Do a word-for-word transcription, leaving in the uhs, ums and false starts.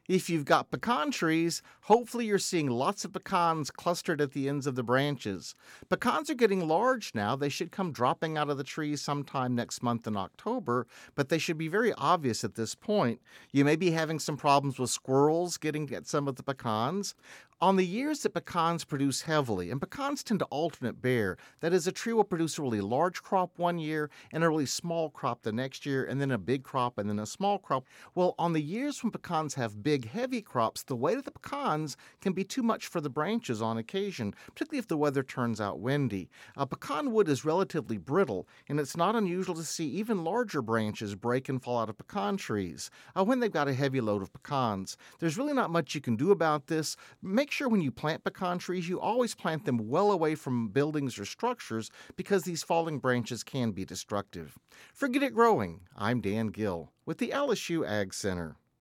If you've got pecan trees, hopefully you're seeing lots of pecans clustered at the ends of the branches. Pecans are getting large now. They should come dropping out of the trees sometime next month in October, but they should be very obvious at this point. You may be having some problems with squirrels getting at some of the pecans. On the years that pecans produce heavily, and pecans tend to alternate bear, that is, a tree will produce a really large crop one year and a really small crop the next year, and then a big crop and then a small crop. Well, on the years when pecans have big, heavy crops, the weight of the pecans can be too much for the branches on occasion, particularly if the weather turns out windy. Uh, pecan wood is relatively brittle, and it's not unusual to see even larger branches break and fall out of pecan trees uh, when they've got a heavy load of pecans. There's really not much you can do about this. Make sure when you plant pecan trees, you always plant them well away from buildings or structures because these falling branches can be destructive. For Get It Growing, I'm Dan Gill with the L S U Ag Center.